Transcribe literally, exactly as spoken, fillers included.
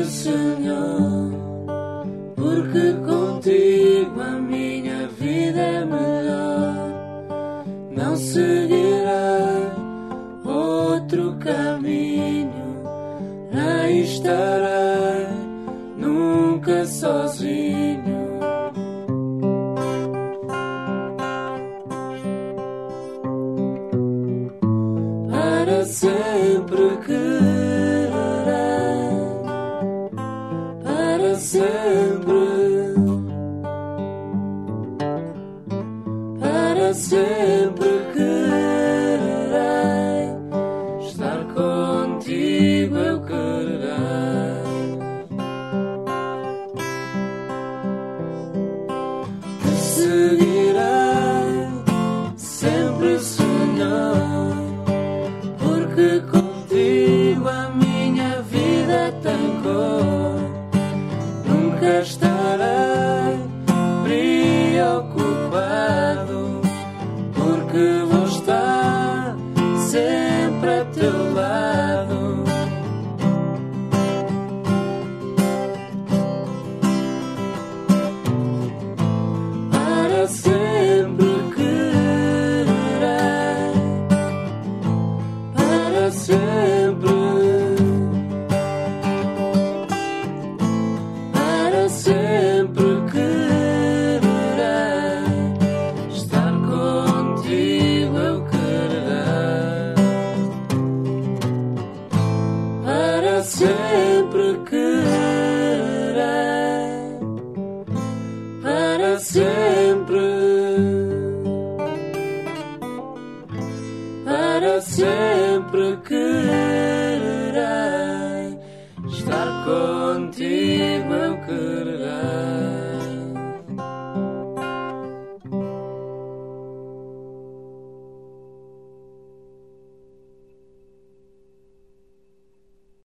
Senhor, porque contigo a minha vida é melhor. Não seguirei outro caminho, nem estarei nunca sozinho. Para sempre quererei, para sempre, para sempre quererei, estar contigo eu quererei. Te seguirei sempre, Senhor, porque contigo a minha vida tem cor. Nunca estarei preocupado, porque vou estar sempre a teu lado. Para sempre quererei, para sempre, para sempre quererei, estar contigo eu quererei. Para sempre quererei, para sempre, para sempre quererei, estar contigo eu